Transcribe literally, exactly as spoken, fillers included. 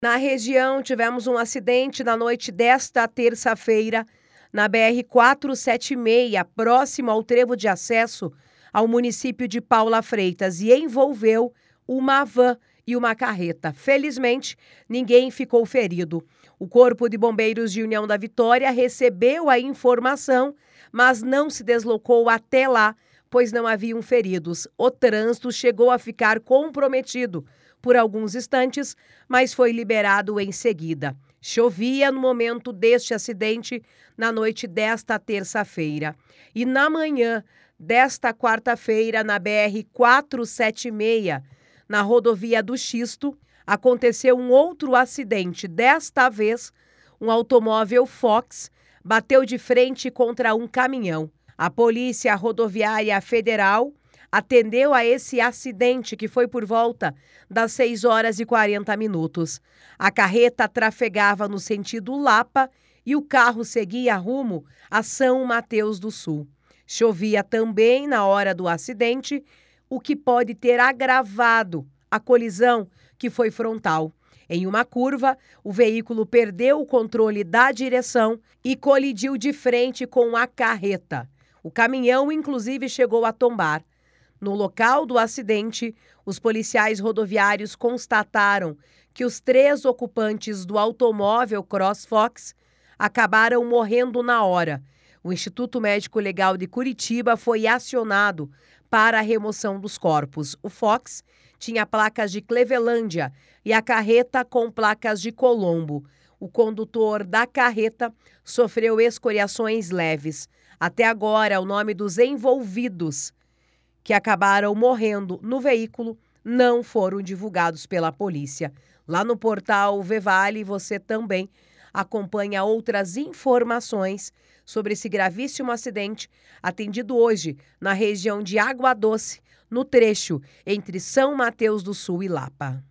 Na região, tivemos um acidente na noite desta terça-feira, na B R quatrocentos e setenta e seis, próximo ao trevo de acesso ao município de Paula Freitas, e envolveu uma van e uma carreta. Felizmente, ninguém ficou ferido. O Corpo de Bombeiros de União da Vitória recebeu a informação, mas não se deslocou até lá, pois não haviam feridos. O trânsito chegou a ficar comprometido por alguns instantes, mas foi liberado em seguida. Chovia no momento deste acidente na noite desta terça-feira. E na manhã desta quarta-feira, na B R quatrocentos e setenta e seis, na rodovia do Xisto, aconteceu um outro acidente. Desta vez, um automóvel Fox bateu de frente contra um caminhão. A Polícia Rodoviária Federal atendeu a esse acidente, que foi por volta das seis horas e quarenta minutos. A carreta trafegava no sentido Lapa e o carro seguia rumo a São Mateus do Sul. Chovia também na hora do acidente, o que pode ter agravado a colisão, que foi frontal. Em uma curva, o veículo perdeu o controle da direção e colidiu de frente com a carreta. O caminhão, inclusive, chegou a tombar. No local do acidente, os policiais rodoviários constataram que os três ocupantes do automóvel CrossFox acabaram morrendo na hora. O Instituto Médico Legal de Curitiba foi acionado para a remoção dos corpos. O Fox tinha placas de Clevelândia e a carreta com placas de Colombo. O condutor da carreta sofreu escoriações leves. Até agora, o nome dos envolvidos que acabaram morrendo no veículo não foram divulgados pela polícia. Lá no portal Vevale, você também acompanha outras informações sobre esse gravíssimo acidente atendido hoje na região de Água Doce, no trecho entre São Mateus do Sul e Lapa.